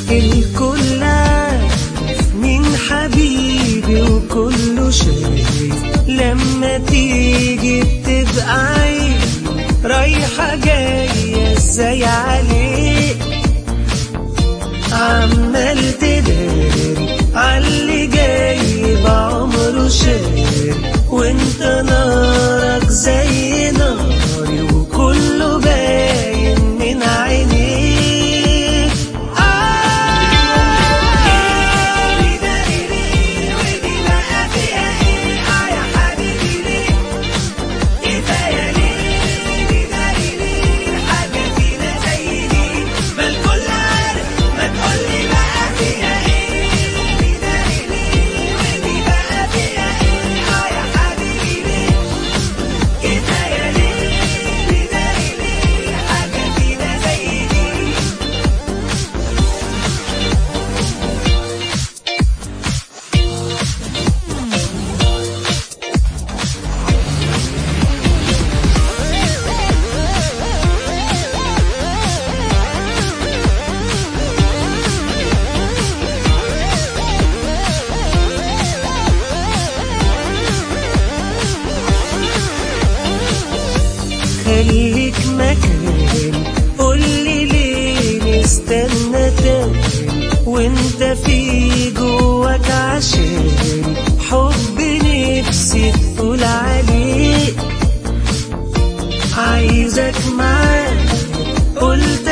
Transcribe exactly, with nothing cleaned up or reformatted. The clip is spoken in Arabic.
الكل عارف مين حبيبي وكله شايف لما تيجي بتبقى عيب رايحة جاية ازاي عليك عمال تداري عاللي جاي بعمره شاري وانت نارك زي ناري وكله باين من عينيك. آه وداري ليه ودي بقى فيها ايه؟ اه يا حبيبي ليه كفاية ليه وداري ليه حاجة فينا زي دي ما الكل عارف ما تقولي بقى فيها ايه؟ وداري ليه ودي بقى فيها ايه؟ اه يا حبيبي ليه كفاية ليه وداري ليه حاجة فينا زي دي. خليك مكاني قولي ليه نستنى تاني وانت في جواك عشان حب نفسي تقول عليه عايزك معايا قلت